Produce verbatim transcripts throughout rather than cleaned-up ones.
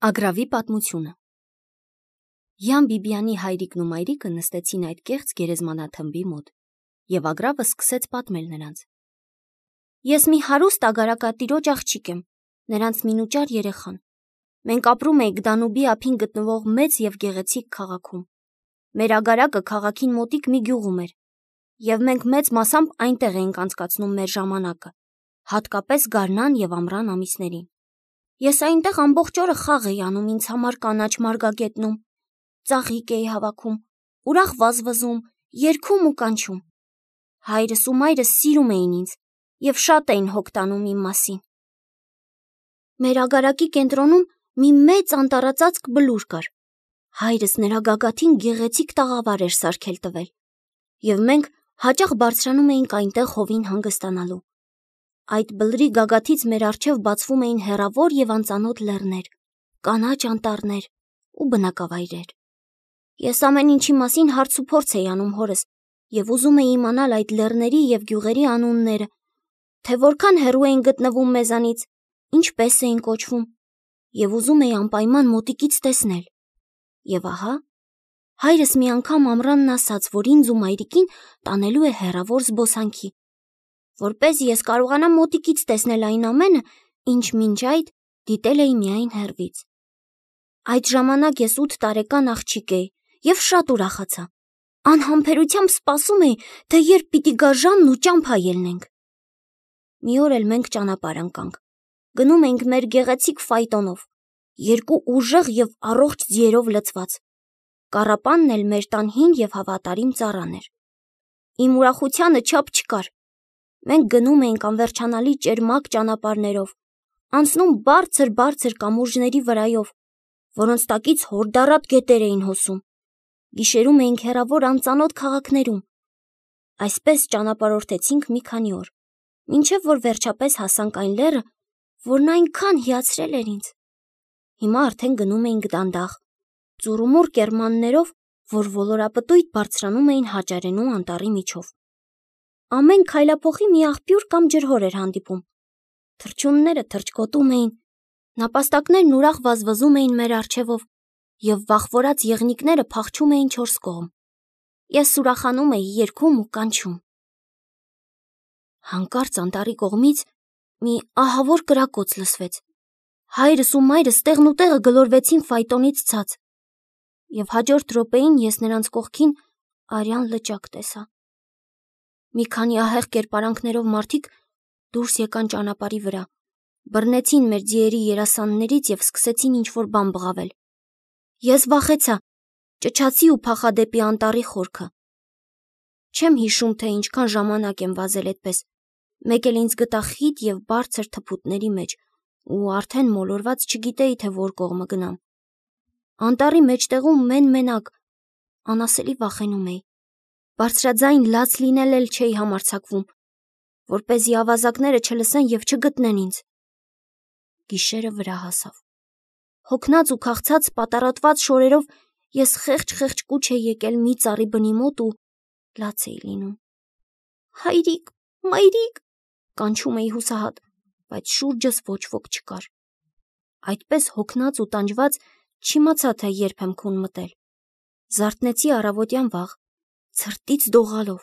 Ագրավի պատմությունը Յան Բիբյանի հայրիկն ու մայրիկը նստեցին այդ կեղծ գերեզմանաթմբի մոտ, և Ագրավը սկսեց պատմել նրանց. Ես մի հարուստ ագարակատիրոջ աղջիկ եմ, նրանց մինուճար երեխան։ Մենք ապրում էինք Դանուբի ափին գտնվող մեծ և գեղեցիկ քաղաքում։ Մեր ագարակը քաղաքին մոտիկ մի գյուղում էր, և մենք մեծ մասամբ այնտեղ էինք անցկացնում մեր ժամանակը, հատկապես գարնան և ամռան ամիսներին։ Ես այնտեղ ամբողջ օրը խաղ էի անում ինձ համար կանաչ մարգագետնում, ծաղիկ էի հավաքում, ուրախ վազվզում, երգում ու կանչում։ Հայրս ու մայրս սիրում էին ինձ և շատ էին հոգ տանում իմ մասին։ Մեր ագարակի կենտրոնում մի մեծ անտառածածկ բլուր կար։ Հայրս նրա գագաթին գեղեցիկ տաղավար էր սարքել տվել, և մենք հաճախ բարձրանում էինք այնտեղ հովին հանգստանալու։ Այդ բլրի գագաթից մեր առջև բացվում էին հեռավոր և անծանոթ լեռներ, կանաչ անտառներ ու բնակավայրեր։ Ես ամեն ինչի մասին հարց ու փորձ էի անում հորս և ուզում էի իմանալ այդ լեռների և գյուղերի անունները, թե որքան հեռու էին գտնվում մեզանից, ինչպես էին կոչվում, և ուզում էի անպայման մոտիկից տեսնել։ Եվ ահա, հայրս մի անգամ ամռանն ասաց, որ ինձ ու մայրիկին տանելու է հեռավոր զբոսանքի, որպեսզի ես կարողանամ մոտիկից տեսնել այն ամենը, ինչ մինչ այդ դիտել էի միայն հեռվից։ Այդ ժամանակ ես ութ տարեկան աղջիկ էի և շատ ուրախացա։ Անհամբերությամբ սպասում էի, թե երբ պիտի գա ժամն ու ճամփա ելնենք։ Մի օր էլ մենք ճանապարհ ընկանք։ Գնում էինք մեր գեղեցիկ ֆայտոնով, երկու ուժեղ և առողջ ձիերով լցված։ Կառապանն էլ մեր տան հին և հավատարիմ ծառան էր։ Իմ ուրախությանը չափ չկար։ Մենք գնում էինք անվերջանալի ճերմակ ճանապարհներով, անցնում բարձր-բարձր կամուրջների վրայով, որոնց տակից հորդառատ գետեր էին հոսում։ Գիշերում էինք հեռավոր անծանոթ քաղաքներում։ Այսպես ճանապարհորդեցինք մի քանի օր, մինչև որ վերջապես հասանք այն լեռը, որն այնքան հիացրել էր ինձ։ Հիմա արդեն գնում էինք դանդաղ, ծուռումուռ կեռմաններով, որ ոլորապտույտ բարձրանում էին Հաճարենու անտառի միջով։ Ամեն քայլափոխի մի աղբյուր կամ ջրհոր էր հանդիպում։ Թռչունները թռչկոտում էին, նապաստակներն ուրախ վազվզում էին մեր առջևով, և վախվորած եղնիկները փախչում էին չորս կողմ։ Ես ուրախանում էի, երգում ու կանչում։ Հանկարծ անտառի կողմից մի ահավոր կրակոց լսվեց։ Հայրս ու մայրս տեղնուտեղը գլորվեցին ֆայտոնից ցած, և հաջորդ րոպեին ես նրանց կողքին արյան լճակ տեսա։ Մի քանի ահեղ կերպարանքներով մարդիկ դուրս եկան ճանապարհի վրա, բռնեցին մեր ձիերի երասաններից և սկսեցին ինչ-որ բան բղավել։ Ես վախեցա, ճչացի ու փախա դեպի անտառի խորքը։ Չեմ հիշում, թե ինչքան ժամանակ եմ վազել այդպես, մեկ էլ ինձ գտա խիտ և բարձր թփուտների մեջ ու արդեն մոլորված չգիտեի, թե որ կողմը գնամ։ Անտառի մեջտեղում մեն-մենակ, անասելի վախենում էի։ Բարձրաձայն լաց լինել էլ չէի համարձակվում, որպեսզի ավազակները չլսեն և չգտնեն ինձ։ Գիշերը վրա հասավ։ Հոգնած ու քաղցած պատառոտված շորերով ես խեղճ-խեղճ կուչ էի եկել մի ծառի բնի մոտ ու լաց էի լինում։ Հայրիկ, մայրիկ, կանչում էի հուսահատ, բայց շուրջս ոչ ոք չկար։ Այդպես հոգնած ու տանջված չիմացա, թե երբ եմ քուն մտել։ Զարթնեցի առավոտյան վաղ, ցրտից դողալով։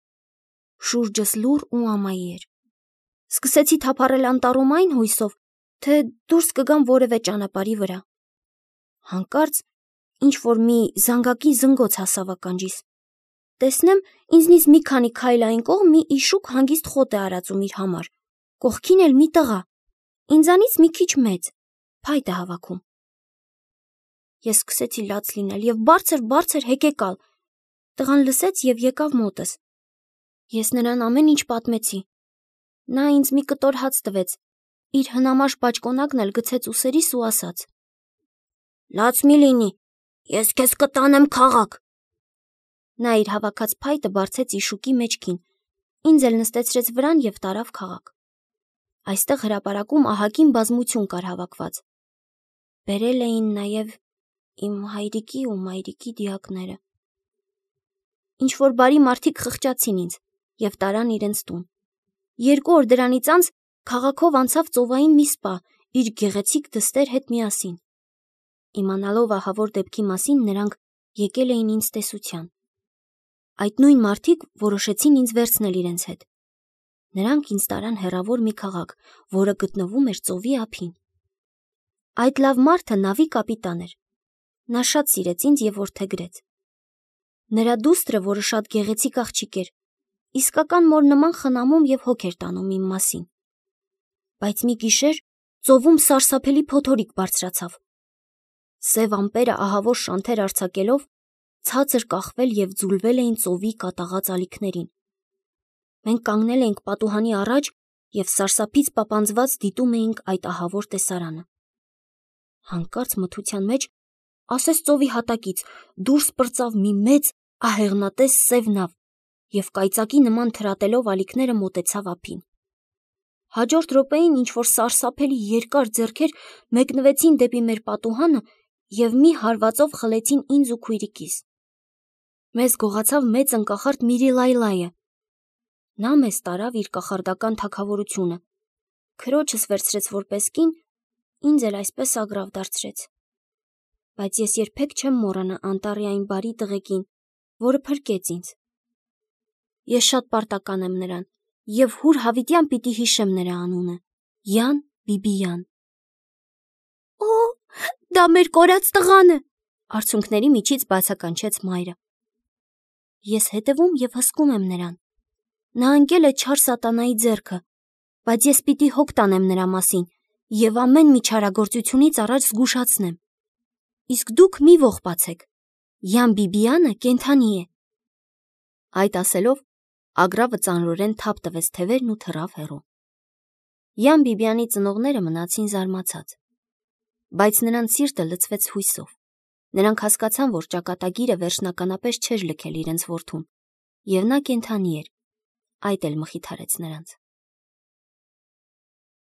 Շուրջս լուռ ու ամայի էր։ Սկսեցի թափառել անտառում այն հույսով, թե դուրս կգամ որևէ ճանապարհի վրա։ Հանկարծ ինչ-որ մի զանգակի զնգոց հասավ ականջիս։ Տեսնեմ, ինձնից մի քանի քայլ այն կողմ մի իշուկ հանգիստ խոտ է արածում իր համար, կողքին էլ մի տղա, ինձանից մի քիչ մեծ, փայտ է հավաքում։ Ես սկսեցի լաց լինել և բարձր-բարձր հեկեկալ։ Տղան լսեց և եկավ մոտս։ Ես նրան ամեն ինչ պատմեցի։ Նա ինձ մի կտոր հաց տվեց, իր հնամաշ բաճկոնակն էլ գցեց ուսերիս ու ասաց. «Լաց մի լինի, ես քեզ կտանեմ քաղաք»։ Նա իր հավաքած փայտը բարձեց իշուկի մեջքին, ինձ էլ նստեցրեց վրան և տարավ քաղաք։ Այստեղ հրապարակում ահագին բազմություն կար հավաքված։ Բերել էին նաև իմ հայրիկի ու մայրիկի դիակները։ Ինչ-որ բարի մարդիկ խղճացին ինձ և տարան իրենց տուն։ Երկու օր դրանից անց քաղաքով անցավ ծովային մի սպա իր գեղեցիկ դստեր հետ միասին։ Իմանալով ահավոր դեպքի մասին նրանք եկել էին ինձ տեսության։ Այդ նույն մարդիկ որոշեցին ինձ վերցնել իրենց հետ։ Նրանք ինձ տարան հեռավոր մի քաղաք, որը գտնվում էր ծովի ափին։ Այդ լավ մարդը նավի կապիտան էր։ Նա շատ սիրեց ինձ և որդեգրեց։ Նրա դուստրը, որը շատ գեղեցիկ աղջիկ էր, իսկական մոր նման խնամում և հոգ էր տանում իմ մասին։ Բայց մի գիշեր ծովում սարսափելի փոթորիկ բարձրացավ։ Սև ամպերը ահավոր շանթեր արձակելով ցածր կախվել և ձուլվել էին ծովի կատաղած ալիքներին։ Մենք կանգնել էինք պատուհանի առաջ և սարսափից պապանձված դիտում էինք այդ ահավոր տեսարանը։ Հանկարծ մթության մեջ, ասես ծովի հատակից, դուրս պրծավ մի մեծ, ահեղնատես սև նավ և կայծակի նման թրատելով ալիքները մոտեցավ ափին։ Հաջորդ րոպեին ինչ-որ սարսափելի երկար ձեռքեր մեկնվեցին դեպի մեր պատուհանը և մի հարվածով խլեցին ինձ ու քույրիկիս։ Մեզ գողացավ մեծ ընկախարդ Միրիլայլայը։ Նա մեզ տարավ իր կախարդական թագավորությունը, քրոջս վերցրեց որպես կին, ինձ էլ այսպես ագռավ դարձրեց։ Բայց ես երբեք չեմ մոռանա անտառի այն բարի տղեկին, որը փրկեց ինձ։ Ես շատ պարտական եմ նրան և հուր հավիտյան պիտի հիշեմ նրա անունը՝ Յան Բիբիյան։ Օ, դա մեր կորած տղան է, արցունքների միջից բացականչեց մայրը։ Ես հետևում և հսկում եմ նրան։ Նա ընկել է չար սատանայի ձեռքը, բայց ես պիտի հոգ տանեմ նրա մասին և ամեն մի չարագործությունից առաջ զգուշացնեմ։ Իսկ դուք մի ողբացեք, Յան Բիբիանը կենդանի է։ Այդ ասելով ագռավը ծանրորեն թափ տվեց թևերն ու թռավ հեռու։ Յան Բիբիանի ծնողները մնացին զարմացած, բայց նրանց սիրտը լցվեց հույսով։ Նրանք հասկացան, որ ճակատագիրը վերջնականապես չէր լքել իրենց որդուն, և նա կենդանի էր, այդ էլ մխիթարեց նրանց։